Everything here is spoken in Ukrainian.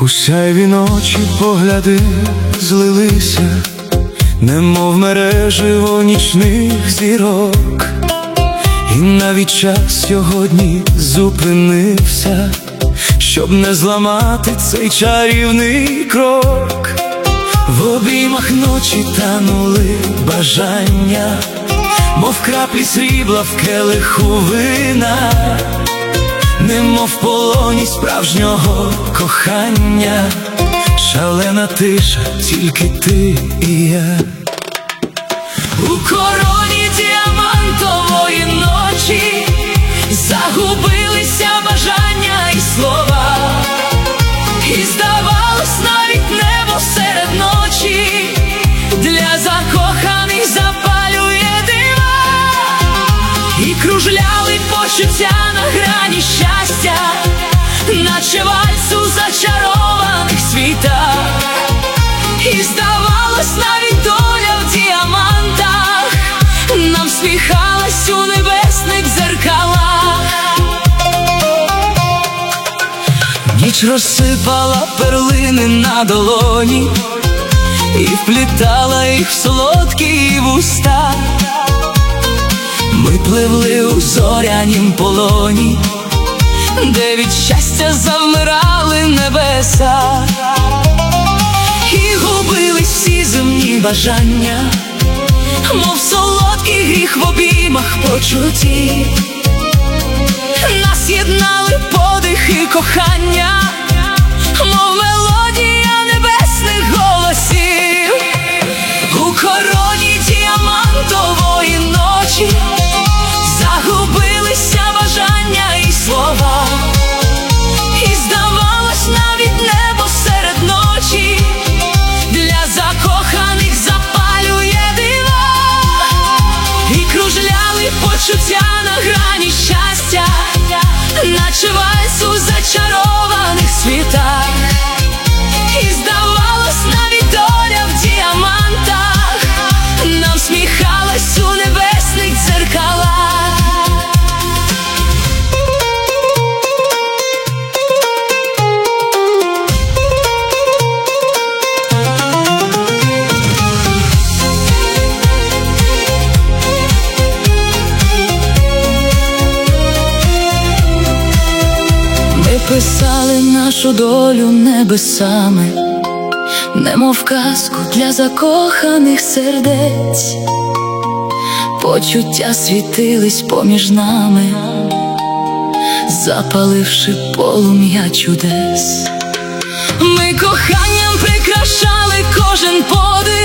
сяйві ночі погляди злилися, немов мереживо нічних зірок, і навіть час сьогодні зупинився, щоб не зламати цей чарівний крок. В обіймах ночі танули бажання, мов краплі срібла в келиху вина, немов в полоні справжнього кохання. Шалена тиша, тільки ти і я. У короні діамантової ночі загубилися бажання і слова, і здавалось, навіть небо серед ночі для закоханих запалює дива. І кружляли почуття на грані щастя, наче вальс у зачарованих світах. І здавалось, навіть доля в діамантах нам сміхалась у небесних дзеркалах. Ніч розсипала перлини на долоні і вплітала їх в солодкі вуста. Ми пливли у зорянім полоні, де від щастя завмирали небеса. І губились всі земні бажання, мов солодкий гріх в обіймах почуттів. Нас єднали подихи кохання, мов мелодія небесних голосів. У короні діамантової ночі загубилися бажання і слова, і здавалось, навіть небо серед ночі для закоханих запалює дива. І кружляли почуття на грані щастя, наче вальс у зачарованих світах. І здавалось, навіть доля в діамантах нам сміхалась у небесних дзеркалах. Писали нашу долю небесами, немов казку для закоханих сердець. Почуття світились поміж нами, запаливши полум'я чудес. Ми коханням прикрашали кожен подих